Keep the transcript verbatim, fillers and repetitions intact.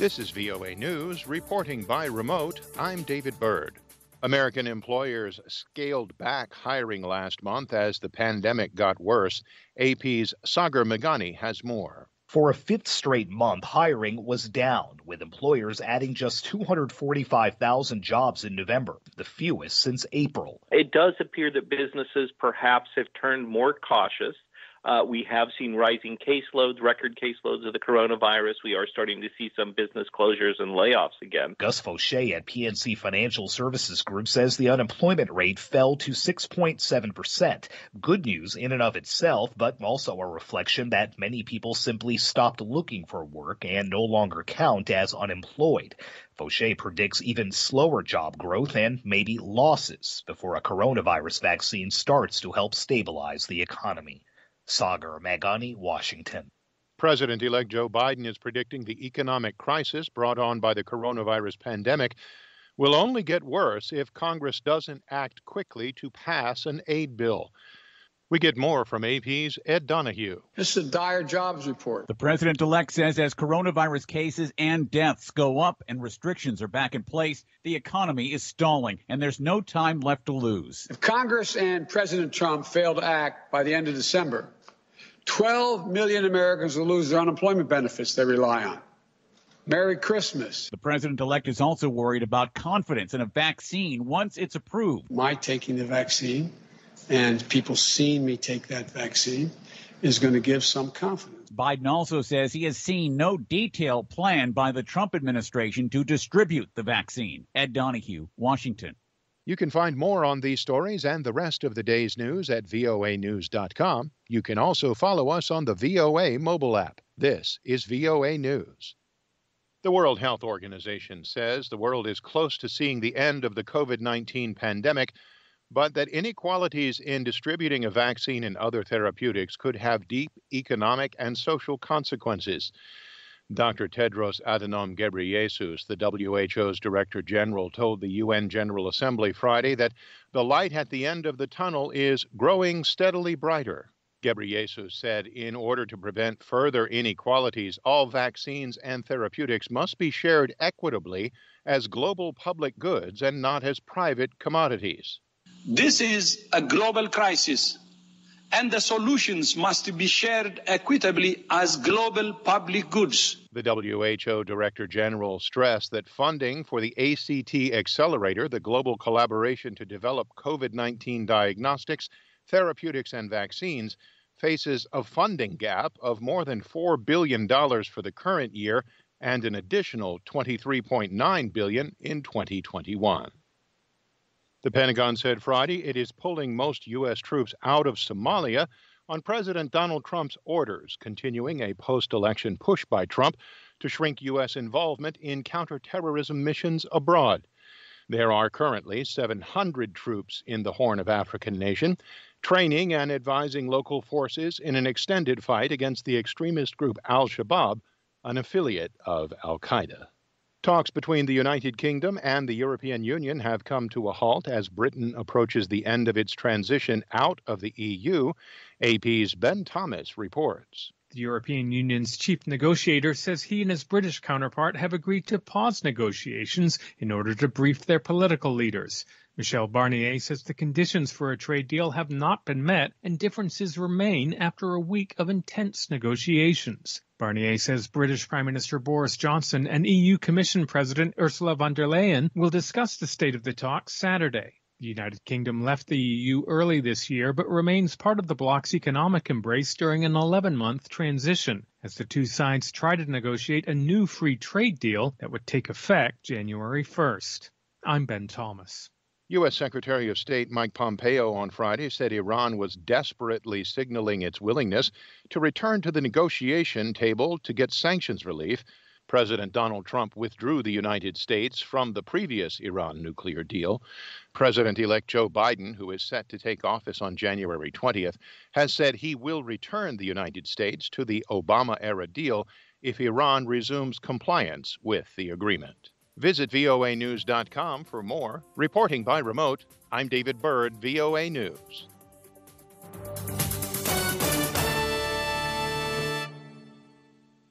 This is V O A News, reporting by remote. I'm David Byrd. American employers scaled back hiring last month as the pandemic got worse. A P's Sagar Meghani has more. For a fifth straight month, hiring was down, with employers adding just two hundred forty-five thousand jobs in November, the fewest since April. It does appear that businesses perhaps have turned more cautious. Uh, we have seen rising caseloads, record caseloads of the coronavirus. We are starting to see some business closures and layoffs again. Gus Fauché at P N C Financial Services Group says the unemployment rate fell to six point seven percent. Good news in and of itself, but also a reflection that many people simply stopped looking for work and no longer count as unemployed. Fauché predicts even slower job growth and maybe losses before a coronavirus vaccine starts to help stabilize the economy. Sagar Meghani, Washington. President-elect Joe Biden is predicting the economic crisis brought on by the coronavirus pandemic will only get worse if Congress doesn't act quickly to pass an aid bill. We get more from A P's Ed Donahue. This is a dire jobs report. The president-elect says as coronavirus cases and deaths go up and restrictions are back in place, the economy is stalling and there's no time left to lose. If Congress and President Trump fail to act by the end of December, twelve million Americans will lose their unemployment benefits they rely on. Merry Christmas. The president-elect is also worried about confidence in a vaccine once it's approved. My taking the vaccine and people seeing me take that vaccine is going to give some confidence. Biden also says he has seen no detailed plan by the Trump administration to distribute the vaccine. Ed Donahue, Washington. You can find more on these stories and the rest of the day's news at V O A news dot com. You can also follow us on the V O A mobile app. This is V O A News. The World Health Organization says the world is close to seeing the end of the COVID nineteen pandemic, but that inequalities in distributing a vaccine and other therapeutics could have deep economic and social consequences. Doctor Tedros Adhanom Ghebreyesus, the W H O's Director General, told the U N General Assembly Friday that the light at the end of the tunnel is growing steadily brighter. Ghebreyesus said in order to prevent further inequalities, all vaccines and therapeutics must be shared equitably as global public goods and not as private commodities. This is a global crisis, and the solutions must be shared equitably as global public goods. The W H O Director General stressed that funding for the A C T Accelerator, the global collaboration to develop COVID nineteen diagnostics, therapeutics, and vaccines, faces a funding gap of more than four billion dollars for the current year and an additional twenty-three point nine billion dollars in twenty twenty-one. The Pentagon said Friday it is pulling most U S troops out of Somalia on President Donald Trump's orders, continuing a post-election push by Trump to shrink U S involvement in counterterrorism missions abroad. There are currently seven hundred troops in the Horn of African nation, training and advising local forces in an extended fight against the extremist group Al-Shabaab, an affiliate of Al-Qaeda. Talks between the United Kingdom and the European Union have come to a halt as Britain approaches the end of its transition out of the E U. A P's Ben Thomas reports. The European Union's chief negotiator says he and his British counterpart have agreed to pause negotiations in order to brief their political leaders. Michel Barnier says the conditions for a trade deal have not been met and differences remain after a week of intense negotiations. Barnier says British Prime Minister Boris Johnson and E U Commission President Ursula von der Leyen will discuss the state of the talks Saturday. The United Kingdom left the E U early this year but remains part of the bloc's economic embrace during an eleven-month transition, as the two sides try to negotiate a new free trade deal that would take effect January first. I'm Ben Thomas. U S. Secretary of State Mike Pompeo on Friday said Iran was desperately signaling its willingness to return to the negotiation table to get sanctions relief. President Donald Trump withdrew the United States from the previous Iran nuclear deal. President-elect Joe Biden, who is set to take office on January twentieth, has said he will return the United States to the Obama-era deal if Iran resumes compliance with the agreement. Visit V O A news dot com for more. Reporting by remote, I'm David Byrd, V O A News.